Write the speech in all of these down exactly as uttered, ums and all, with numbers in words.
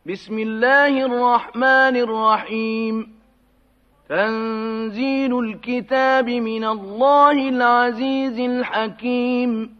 بسم الله الرحمن الرحيم. تنزيل الكتاب من الله العزيز الحكيم.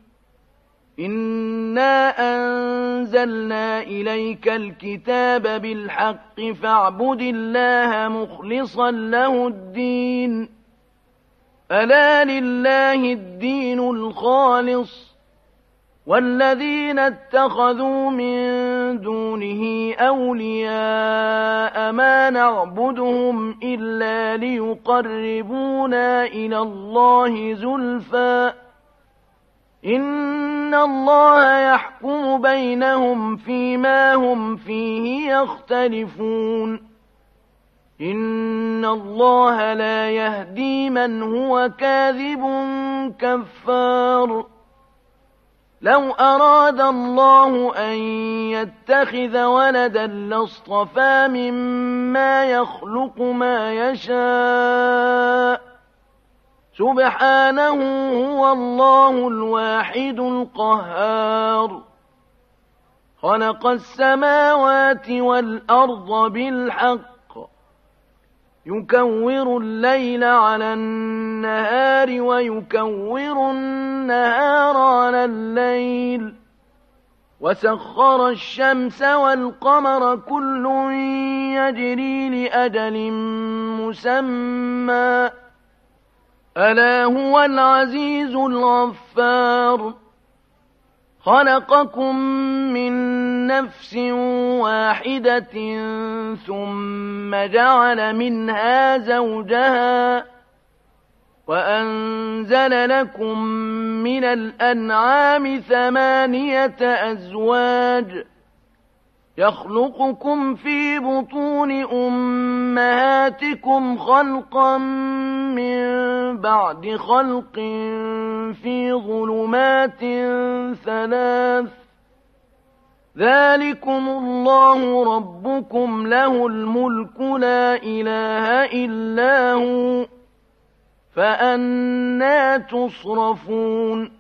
إنا أنزلنا إليك الكتاب بالحق فاعبد الله مخلصا له الدين. ألا لله الدين الخالص، والذين اتخذوا من دونه أولياء ما نعبدهم إلا ليقربونا إلى الله زلفى إن الله يحكم بينهم فيما هم فيه يختلفون. إن الله لا يهدي من هو كاذب كفار. لو أراد الله أن يتخذ ولدا لاصطفى مما يخلق ما يشاء، سبحانه هو الله الواحد القهار. خلق السماوات والأرض بالحق، يكور الليل على النهار ويكور النهار على الليل، وسخر الشمس والقمر كل يجري لأجل مسمى، ألا هو العزيز الغفار. خلقكم من نفس واحدة ثم جعل منها زوجها وأنزل لكم من الأنعام ثمانية أزواج، يخلقكم في بطون أمهاتكم خلقا من بعد خلق في ظلمات ثلاث، ذلكم الله ربكم له الملك لا إله إلا هو، فأنى تصرفون.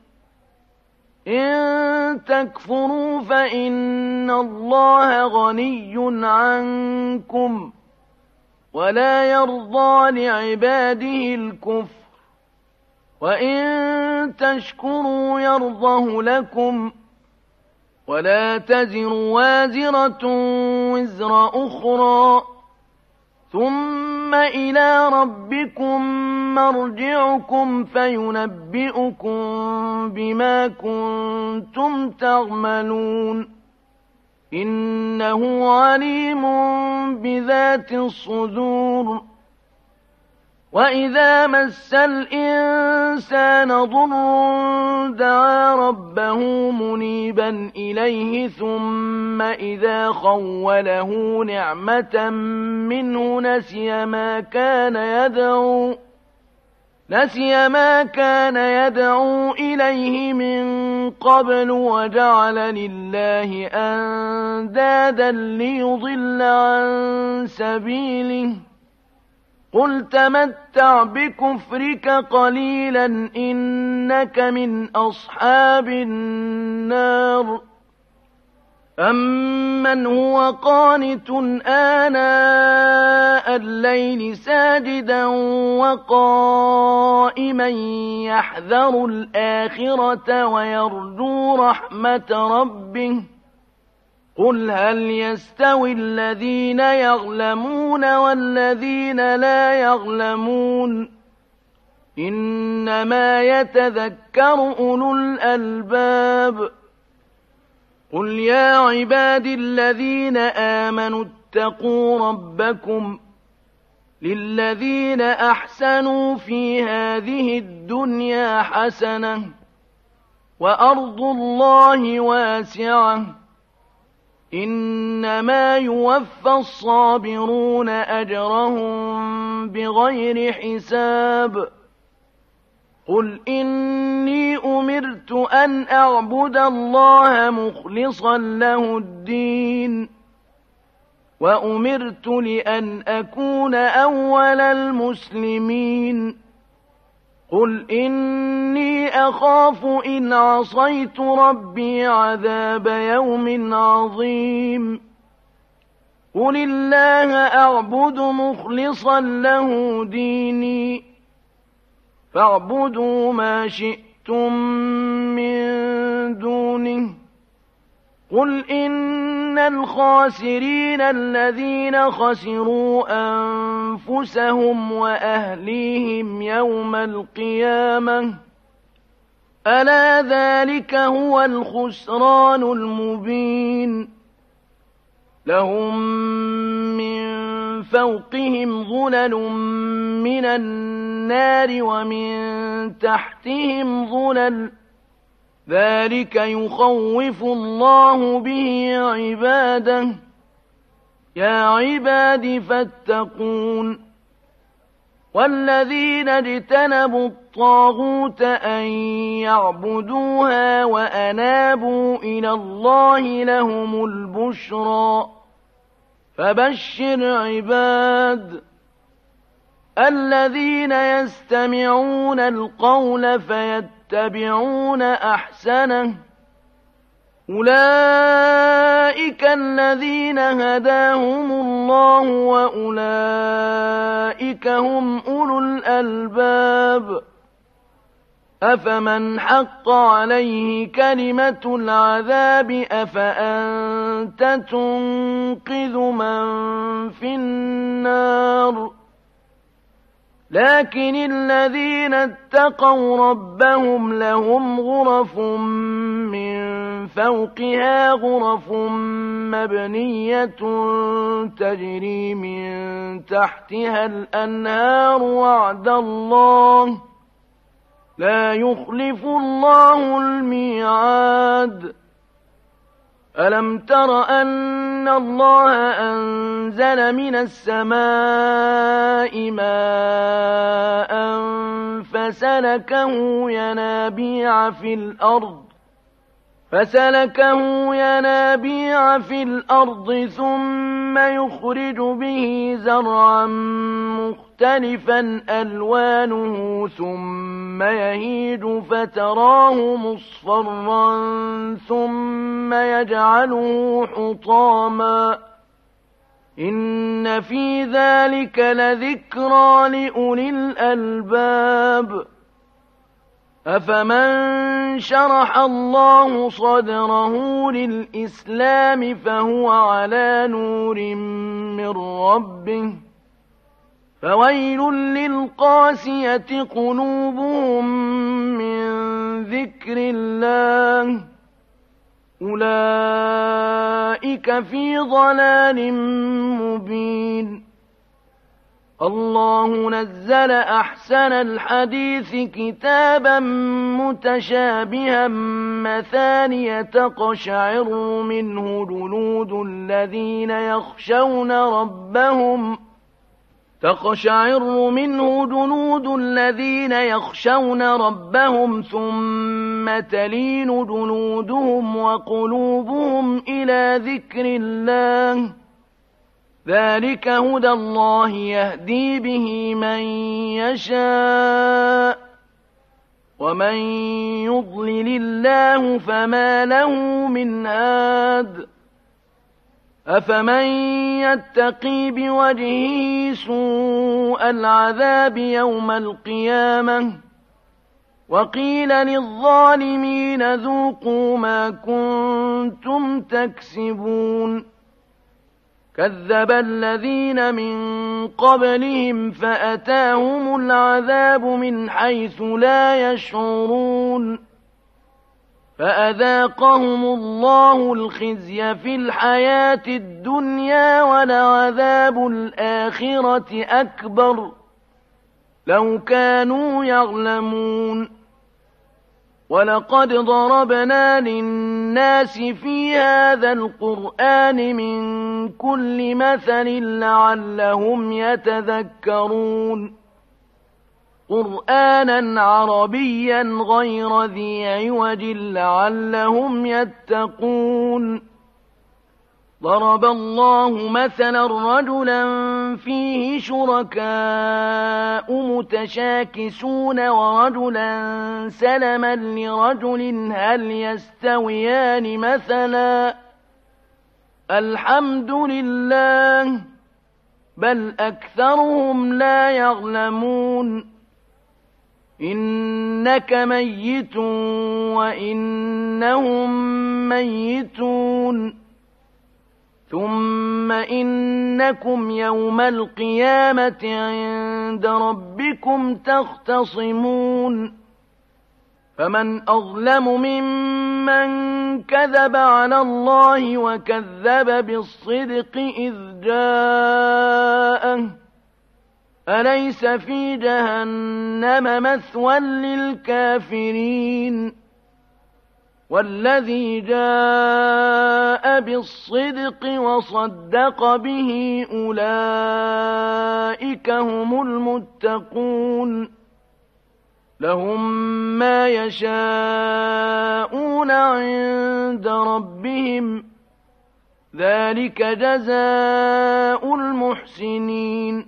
إن تكفروا فإن الله غني عنكم ولا يرضى لعباده الكفر، وإن تشكروا يرضه لكم، ولا تزر وازرة وزر أخرى، ثم إلى ربكم مرجعكم فينبئكم بما كنتم تعملون، إنه عليم بذات الصدور. وإذا مس الإنسان ضر دعا ربه منيبا إليه ثم إذا خوله نعمة منه نسي ما كان يدعو نسي ما كان يدعو إليه من قبل وجعل لله أندادا ليضل عن سبيله. قل تمتع بكفرك قليلا إنك من أصحاب النار. أمن هو قانت آناء الليل ساجدا وقائما يحذر الآخرة ويرجو رحمة ربه، قل هل يستوي الذين يعلمون والذين لا يعلمون، إنما يتذكر أولو الألباب. قل يا عباد الذين آمنوا اتقوا ربكم، للذين أحسنوا في هذه الدنيا حسنة، وأرض الله واسعة، إنما يوفى الصابرون أجرهم بغير حساب. قل إني أمرت أن أعبد الله مخلصا له الدين، وأمرت لأن أكون أول المسلمين. قل إني أخاف إن عصيت ربي عذاب يوم عظيم. قل الله أعبد مخلصا له ديني فاعبدوا ما شئتم من دونه قل إن الخاسرين الذين خسروا أنفسهم وأهليهم يوم القيامة ألا ذلك هو الخسران المبين لهم من فوقهم ظلل من النار ومن تحتهم ظلل ذلك يخوف الله به عباده يا عباد فاتقون والذين اجتنبوا الطاغوت أن يعبدوها وأنابوا إلى الله لهم البشرى فبشر عباد الذين يستمعون القول فيتبعون أحسنه أولئك الذين هداهم الله وأولئك هم أولو الألباب أفمن حق عليه كلمة العذاب أفأنت تنقذ من في النار لكن الذين اتقوا ربهم لهم غرف من فوقها غرف مبنية تجري من تحتها الأنهار وعد الله لا يخلف الله الميعاد ألم تر أن الله أنزل من السماء ماء فسلكه ينابيع في الأرض فسلكه ينابيع في الأرض ثم يخرج به زرعا مختلفا ألوانه ثم يهيج فتراه مصفرا ثم يجعله حطاما إن في ذلك لذكرى لأولي الألباب أفمن شرح الله صدره للإسلام فهو على نور من ربه فويل للقاسية قلوبهم من ذكر الله أولئك في ضلال مبين الله نزل أحسن الحديث كتابا متشابها مثانية تقشعر منه جلود الذين يخشون ربهم تقشعر منه جلود الذين يخشون ربهم ثم تلين جلودهم وقلوبهم إلى ذكر الله ذلك هدى الله يهدي به من يشاء ومن يضلل الله فما له من هاد أفمن يتقي بوجهه سوء العذاب يوم القيامة وقيل للظالمين ذوقوا ما كنتم تكسبون كذب الذين من قبلهم فأتاهم العذاب من حيث لا يشعرون فأذاقهم الله الخزي في الحياة الدنيا ولعذاب الآخرة أكبر لو كانوا يعلمون ولقد ضربنا للناس في هذا القرآن من كل مثل لعلهم يتذكرون قرآنا عربيا غير ذي عوج لعلهم يتقون ضرب الله مثلا رجلا فيه شركاء متشاكسون ورجلا سلما لرجل هل يستويان مثلا الحمد لله بل أكثرهم لا يعلمون إنك ميت وإنهم ميتون ثم إنكم يوم القيامة عند ربكم تختصمون فمن أظلم ممن كذب على الله وكذب بالصدق إذ جاءه أليس في جهنم مثوى للكافرين والذي جاء بالصدق وصدق به أولئك هم المتقون لهم ما يشاءون عند ربهم ذلك جزاء المحسنين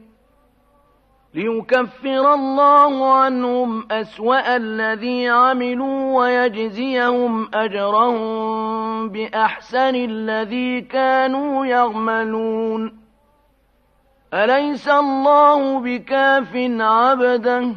ليكفر الله عنهم أسوأ الذي عملوا ويجزيهم أجرهم بأحسن الذي كانوا يعملون أليس الله بكاف عبده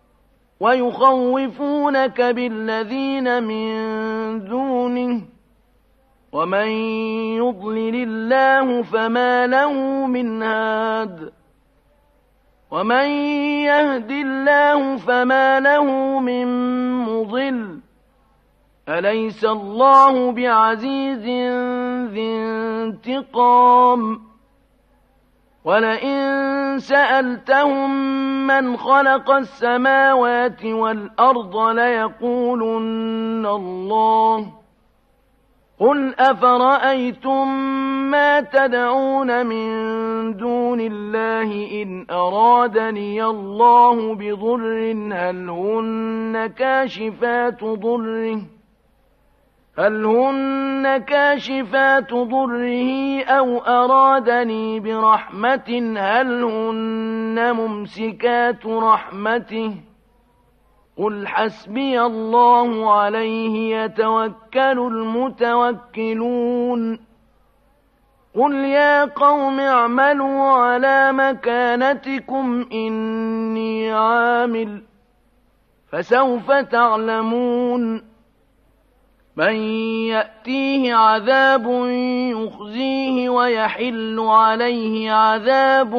ويخوفونك بالذين من دونه ومن يضلل الله فما له من هاد ومن يهد الله فما له من مضل أليس الله بعزيز ذي انتقام ولئن سألتهم من خلق السماوات والأرض ليقولن الله قل أفرأيتم ما تدعون من دون الله إن أرادني الله بضر هل هن كاشفات ضره هل هن كاشفات ضره أو أرادني برحمة هل هن ممسكات رحمته قل حسبي الله عليه يتوكل المتوكلون قل يا قوم اعملوا على مكانتكم إني عامل فسوف تعلمون من يأتيه عذاب يخزيه ويحل عليه عذاب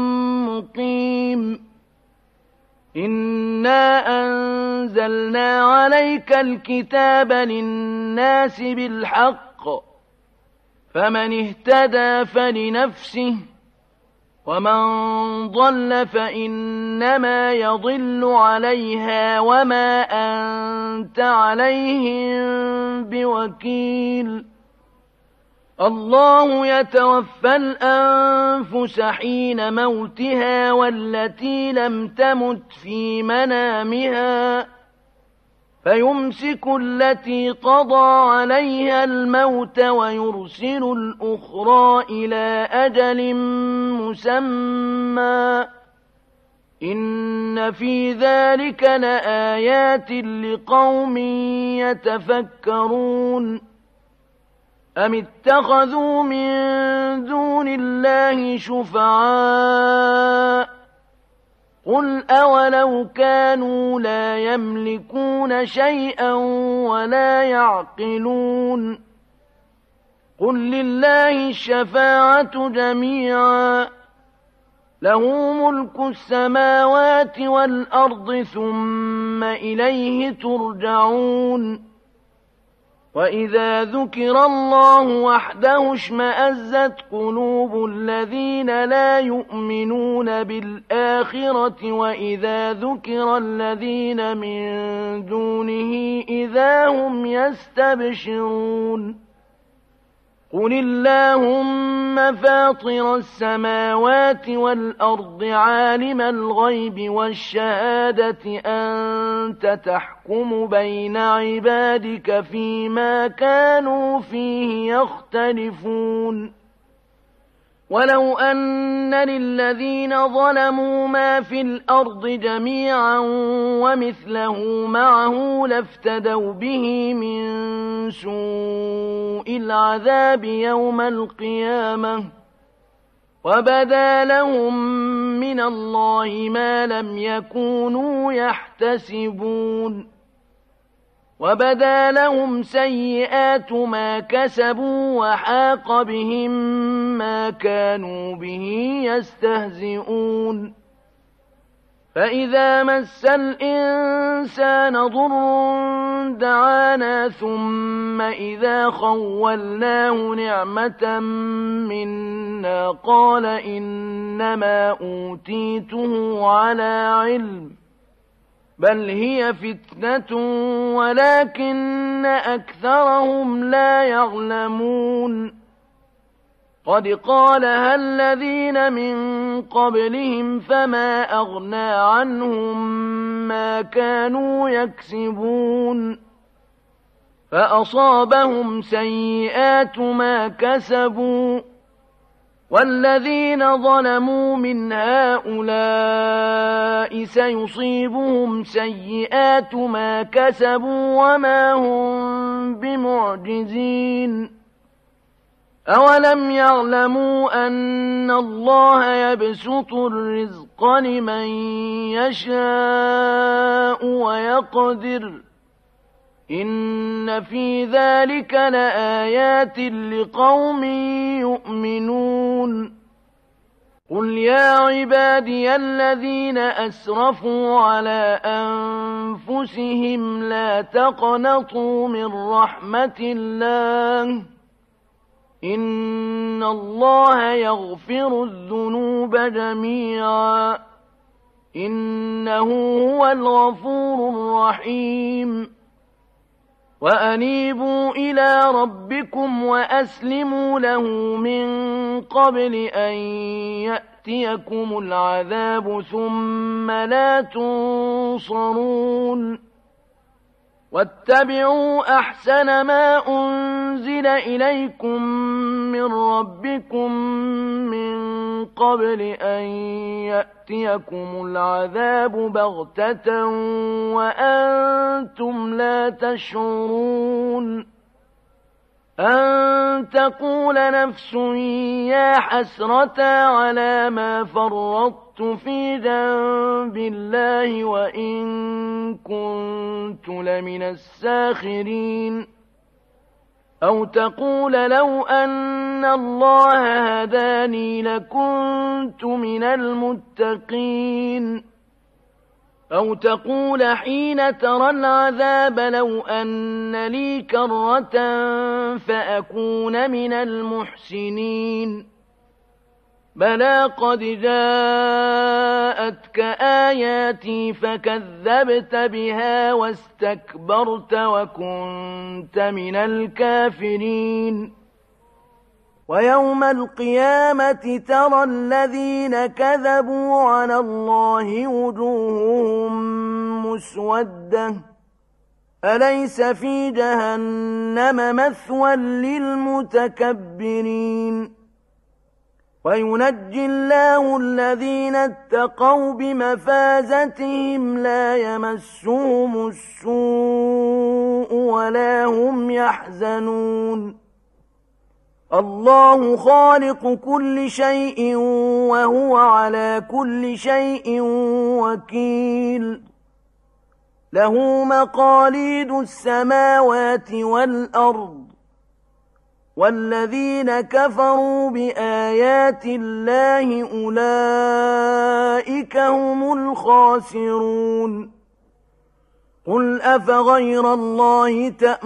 مقيم إنا أنزلنا عليك الكتاب للناس بالحق فمن اهتدى فلنفسه ومن ضل فإنما يضل عليها وما أنت عليهم بوكيل الله يتوفى الأنفس حين موتها والتي لم تمت في منامها فيمسك التي قضى عليها الموت ويرسل الأخرى إلى أجل مسمى إن في ذلك لآيات لقوم يتفكرون أم اتخذوا من دون الله شفعاء قل أولو كانوا لا يملكون شيئا ولا يعقلون قل لله الشفاعة جميعا له ملك السماوات والأرض ثم إليه ترجعون وإذا ذكر الله وحده اشمأزت قلوب الذين لا يؤمنون بالآخرة وإذا ذكر الذين من دونه إذا هم يستبشرون قل اللهم فاطر السماوات والأرض عالم الغيب والشهادة أنت تحكم بين عبادك فيما كانوا فيه يختلفون ولو أن للذين ظلموا ما في الأرض جميعا ومثله معه لافتدوا به من سوء العذاب يوم القيامة وبدا لهم من الله ما لم يكونوا يحتسبون وبدا لهم سيئات ما كسبوا وحاق بهم ما كانوا به يستهزئون فإذا مس الإنسان ضر دعانا ثم إذا خولناه نعمة منا قال إنما أوتيته على علم بل هي فتنة ولكن أكثرهم لا يعلمون قد قالها الذين من قبلهم فما أغنى عنهم ما كانوا يكسبون فأصابهم سيئات ما كسبوا والذين ظلموا من هؤلاء سيصيبهم سيئات ما كسبوا وما هم بمعجزين أولم يعلموا أن الله يبسط الرزق لمن يشاء ويقدر إن في ذلك لآيات لقوم يؤمنون قل يا عبادي الذين أسرفوا على أنفسهم لا تقنطوا من رحمة الله إن الله يغفر الذنوب جميعا إنه هو الغفور الرحيم وأنيبوا إلى ربكم وأسلموا له من قبل أن يأتيكم العذاب ثم لا تنصرون واتبعوا أحسن ما أنزل إليكم من ربكم من قبل أن يأتيكم العذاب بغتة وأنتم لا تشعرون أن تقول نفس يا حسرة على ما فرطت في جنب الله وإن كنت لمن الساخرين أو تقول لو أن الله هداني لكنت من المتقين أو تقول حين ترى العذاب لو أن لي كرة فأكون من المحسنين بلى قد جاءتك آياتي فكذبت بها واستكبرت وكنت من الكافرين ويوم القيامة ترى الذين كذبوا على الله وجوههم مسودة أليس في جهنم مثوى للمتكبرين وينجي الله الذين اتقوا بمفازتهم لا يمسهم السوء ولا هم يحزنون الله خالق كل شيء وهو على كل شيء وكيل له مقاليد السماوات والأرض والذين كفروا بآيات الله أولئك هم الخاسرون قل أفغير الله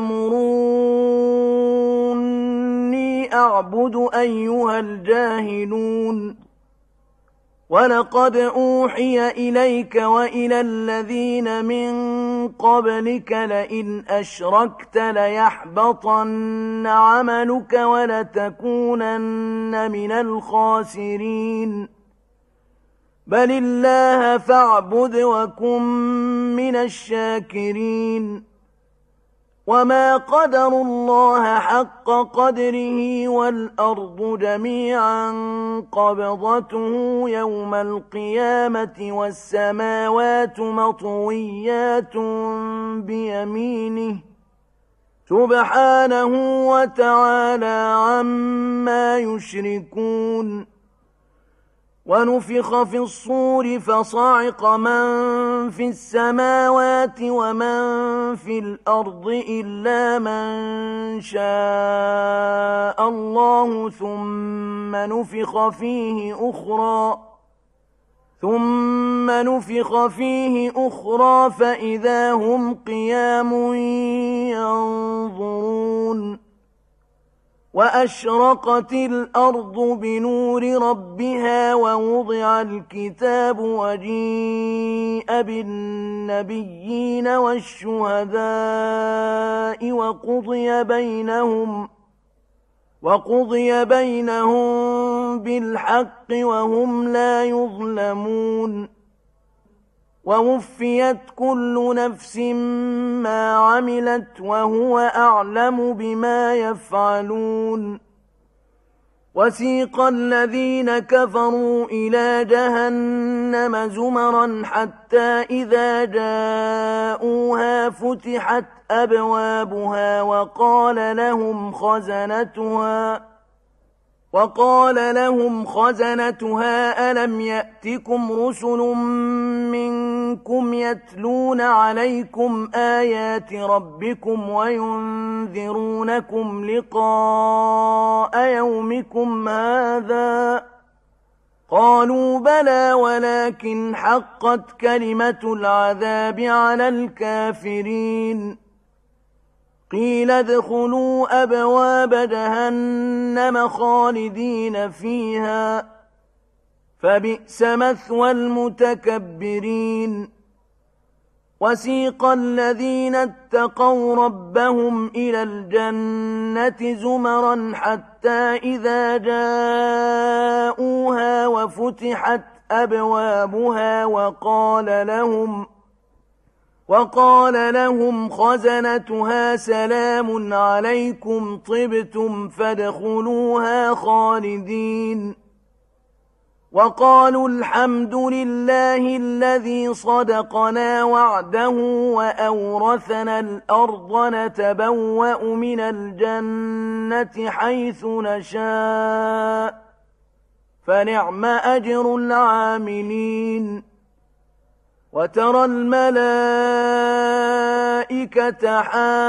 تأمروني أعبد أيها الجاهلون ولقد أوحي إليك وإلى الذين من قبلك لئن أشركت ليحبطن عملك ولتكونن من الخاسرين بل الله فاعبد وكن من الشاكرين وما قدروا الله حق قدره والأرض جميعا قبضته يوم القيامة والسماوات مطويات بيمينه سبحانه وتعالى عما يشركون ونفخ في الصور فصعق من في السماوات ومن في الأرض إلا من شاء الله ثم نفخ فيه أخرى ثم نفخ فيه أخرى فإذا هم قيام ينظرون وأشرقت الأرض بنور ربها ووضع الكتاب وجيء بالنبيين والشهداء وقضي بينهم وقضي بينهم بالحق وهم لا يظلمون ووفيت كل نفس ما عملت وهو أعلم بما يفعلون وسيق الذين كفروا إلى جهنم زمرا حتى إذا جاءوها فتحت أبوابها وقال لهم خزنتها وقال لهم خزنتها ألم يأتكم رسل منكم يتلون عليكم آيات ربكم وينذرونكم لقاء يومكم هذا قالوا بلى ولكن حقت كلمة العذاب على الكافرين قيل ادخلوا أبواب جهنم خالدين فيها فبئس مثوى المتكبرين وسيق الذين اتقوا ربهم إلى الجنة زمرا حتى إذا جاءوها وفتحت أبوابها وقال لهم وقال لهم خزنتها سلام عليكم طبتم فادخلوها خالدين وقالوا الحمد لله الذي صدقنا وعده وأورثنا الأرض نتبوأ من الجنة حيث نشاء فنعم أجر العاملين وترى الملائكة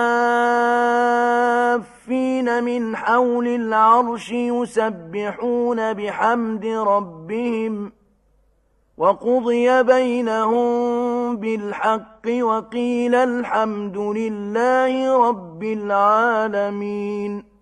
حافين من حول العرش يسبحون بحمد ربهم وقضي بينهم بالحق وقيل الحمد لله رب العالمين